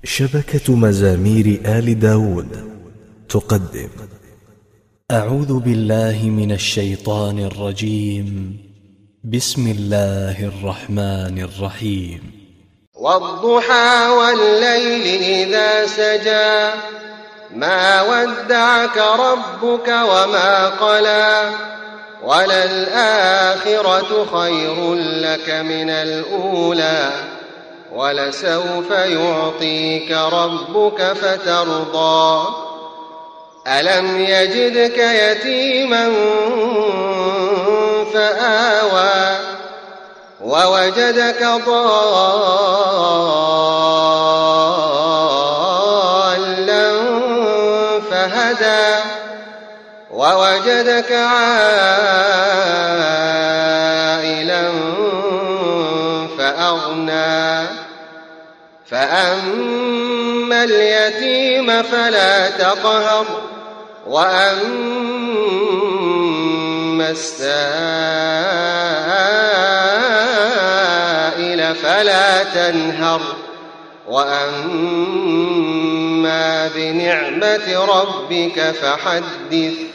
شبكة مزامير آل داود تقدم. أعوذ بالله من الشيطان الرجيم. بسم الله الرحمن الرحيم. والضحى والليل إذا سجى ما ودعك ربك وما قلى وللآخرة خير لك من الأولى ولسوف يعطيك ربك فترضى ألم يجدك يتيما فآوى ووجدك ضالا فهدى ووجدك عائلا فأغنى فأما اليتيم فلا تقهر وأما السائل فلا تنهر وأما بنعمة ربك فحدث.